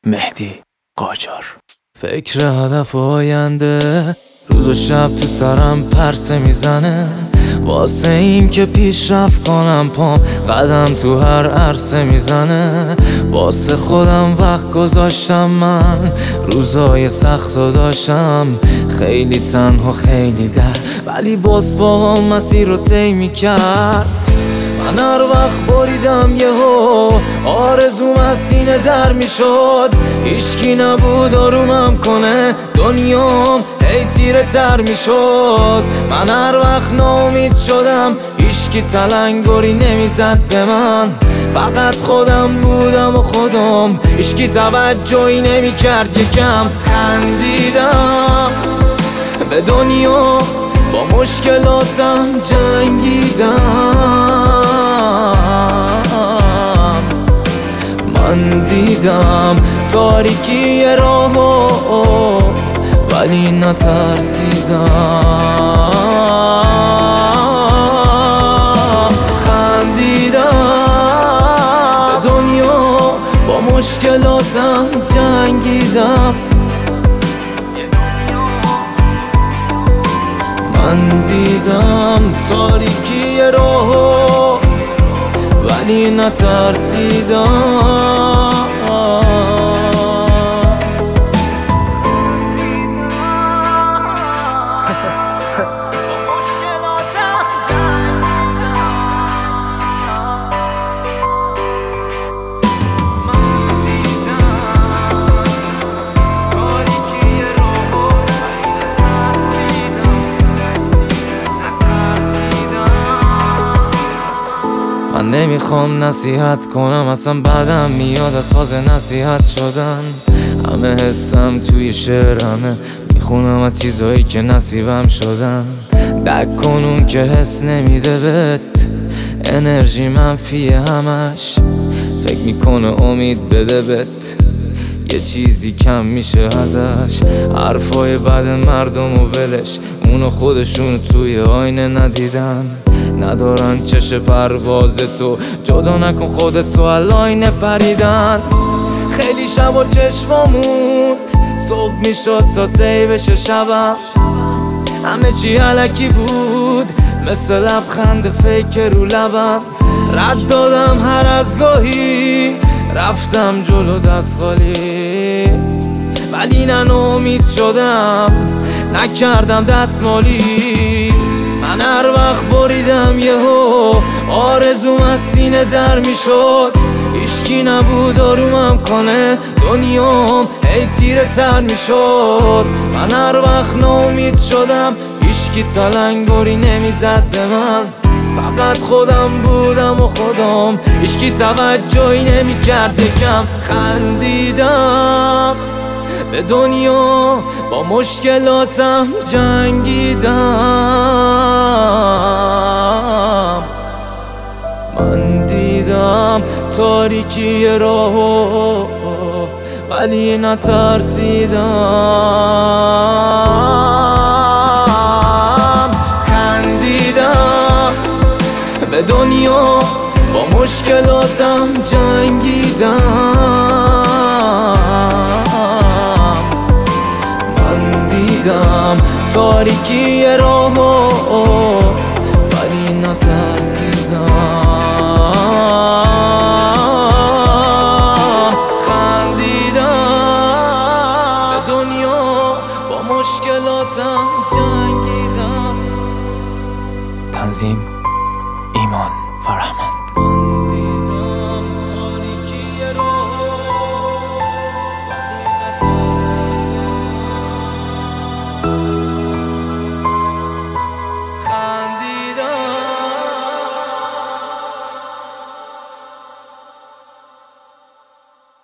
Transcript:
مهدی قاجار. فکر هدف و آینده روز و شب تو سرم پرسه میزنه، واسه این که پیشرفت کنم پام قدم تو هر عرصه میزنه. واسه خودم وقت گذاشتم، من روزای سختو داشتم، خیلی تنها خیلی ولی باز باهام مسیر رو طی میکرد. من هر وقت بریدم یهو آرزوم از سینه در میشد، هیچکی نبود آرومم کنه، دنیام هی تیره تر میشد. من هر وقت ناامید شدم هیچکی تلنگری نمیزد به من، فقط خودم بودم و خودم، هیچکی توجهی نمیکرد. یکم خندیدم به دنیا، با مشکلاتم جنگیدم. من دیدم تاریکی راهو ولی نترسیدم. خندیدم به دنیا، با مشکلاتم جنگیدم. من دیدم تاریکی راهو ولی نترسیدم. من نمیخوام نصیحت کنم، اصلا بعدم میاد از فاز نصیحت شدن. همه حسم توی شعرمه، میخونم از چیزایی که نصیبم شدن. دک کنون که حس نمیده بهت انرژی منفیه همش، فکر میکنه امید بده بهت یه چیزی کم میشه ازش. حرفای بد مردم و ولش، اونو خودشون توی آینه ندیدن، ندارن چش پرواز تو، جدا نکن خودتو الاینه پریدن. خیلی شب و چشمامون صبح میشد تا طی بشه شبم، همه چی علکی بود مثل لبخند فیک رو لبم. رد دادم هر از گاهی، رفتم جلو دست خالی، ولی ناامید شدم نکردم دستمالی. من هر وقت بریدم یهو آرزوم از سینه در میشد، هیچکی نبود آرومم کنه، دنیام هی تیره تر میشد. من هر وقت ناامید شدم هیچکی تلنگری نمیزد به من، فقط خودم بودم و خودم، هیچکی توجهی نمیکرد. یکم خندیدم به دنیا، با مشکلاتم جنگیدم. من دیدم تاریکی راهو ولی نترسیدم. خندیدم به دنیا، با مشکلاتم جنگیدم. من دیدم تاریکی راهو ولی نترسیدم. خندیدم به دنیا، با مشکلاتم جنگیدم. تنظیم ایمان فرهمند.